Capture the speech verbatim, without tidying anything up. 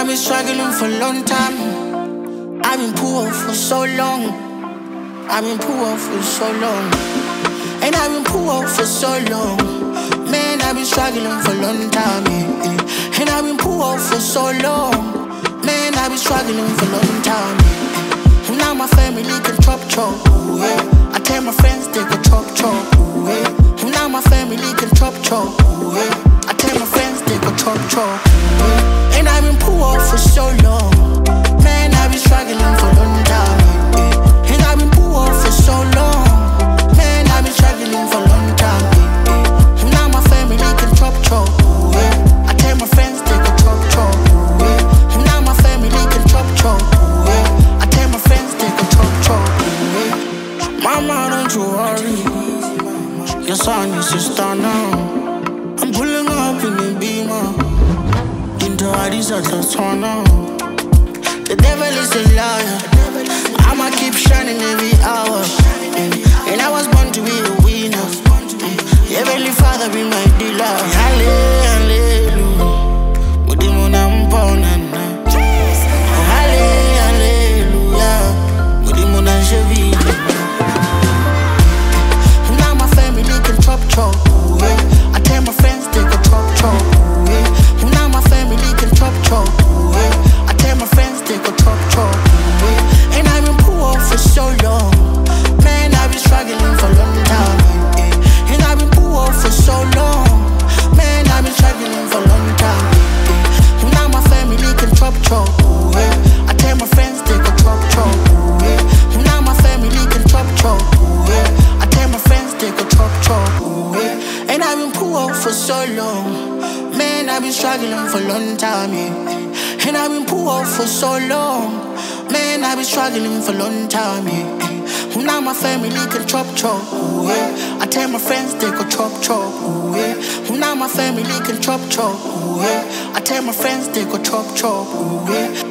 I've been struggling for a long time. I've been poor for so long. I've been poor for so long. And I've been poor for so long. Man, I've been struggling for a long time. Yeah, yeah. And I've been poor for so long. Man, I've been struggling for a long time. Yeah, yeah. Now my family can chop chop. Ooh, yeah. I tell my friends they go chop chop. Ooh, yeah. Now my family can chop chop. Ooh, yeah. I tell my friends they go chop chop. Ooh, yeah. And I've been poor for so long. Man, I've been struggling for a long time. Yeah, yeah. And I've been poor for so long. Man, I've been struggling for a long time. Yeah, yeah. Now my family can chop chop. Ooh, yeah. I tell my friends they go chop chop. Ooh, yeah. Now my family can chop chop. Ooh, yeah. I tell my friends they go chop chop. Ooh, yeah. Mama, don't you worry. Your son is sister now. I'm pulling up in the beamer. Into Addis Ababa. The devil is a liar. I'ma keep shining every hour. Mm. And I was born to be a winner. Mm. Heavenly Father be my dealer. Hallelujah. Mudimuna mponana. Hallelujah. Mudimuna shevi. Now my family can chop chop. I tell my friends they go chop chop. Now my family can chop chop. I tell my friends they go chop chop. And I've been poor for so long. Man, I've been struggling for a long time. And I've been poor for so long. Man, I've been struggling for a long time. Now my family can chop chop. I tell my friends they go chop chop. Now my family can chop chop. I tell my friends they go chop chop. And I've been poor for so long. Man, I've been struggling for a long time, yeah. And I've been poor for so long. Man, I've been struggling for a long time, yeah. Now my family can chop chop, ooh, yeah. I tell my friends they go chop chop, ooh, yeah. Now my family can chop chop, ooh, yeah. I tell my friends they go chop chop, ooh, yeah.